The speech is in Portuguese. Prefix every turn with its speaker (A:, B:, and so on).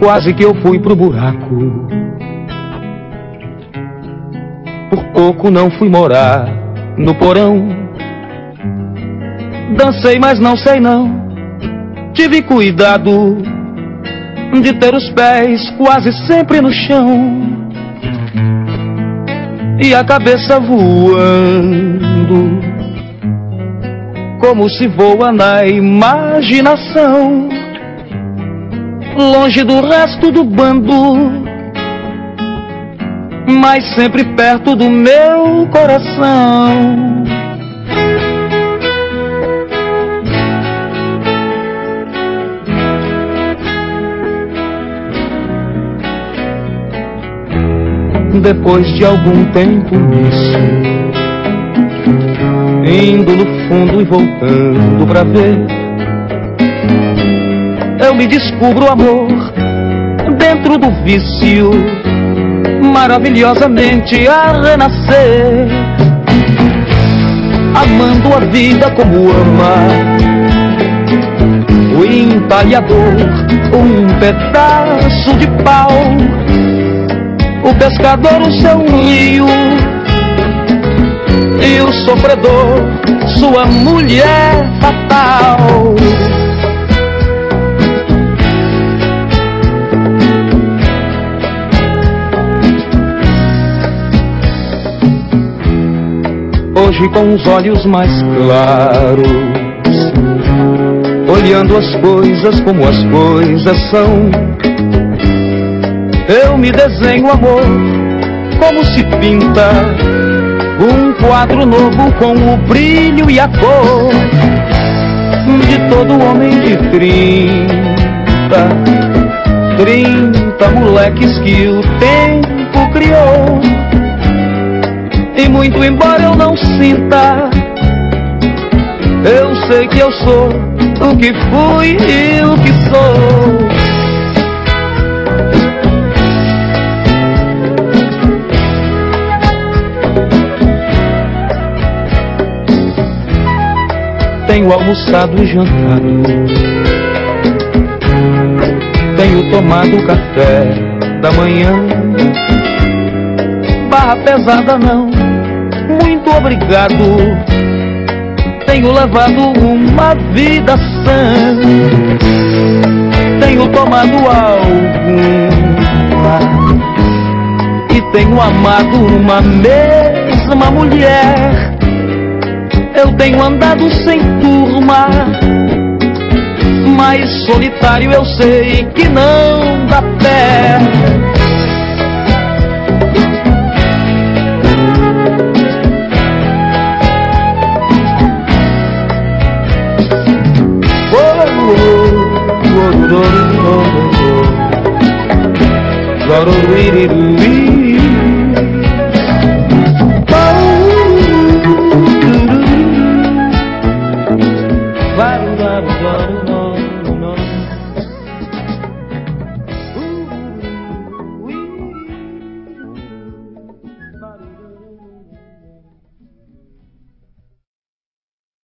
A: quase que eu fui pro buraco. Por pouco não fui morar no porão. Dancei, mas não sei não. Tive cuidado de ter os pés quase sempre no chão e a cabeça voando, como se voa na imaginação, longe do resto do bando, mas sempre perto do meu coração. Depois de algum tempo nisso, indo no fundo e voltando pra ver, eu me descubro, amor, dentro do vício, maravilhosamente a renascer, amando a vida como ama o entalhador, um pedaço de pau, o pescador, o seu rio, e o sofredor, sua mulher fatal. Hoje com os olhos mais claros, olhando as coisas como as coisas são, eu me desenho, amor, como se pinta um quadro novo com o brilho e a cor de todo homem de 30 moleques que o tempo criou. E muito embora eu não sinta, eu sei que eu sou o que fui e o que sou. Tenho almoçado e jantado, tenho tomado café da manhã. Barra pesada não, muito obrigado. Tenho levado uma vida sã, tenho tomado alguma e tenho amado uma mesma mulher. Eu tenho andado sem turma, mas solitário eu sei que não dá pé.
B: Claro,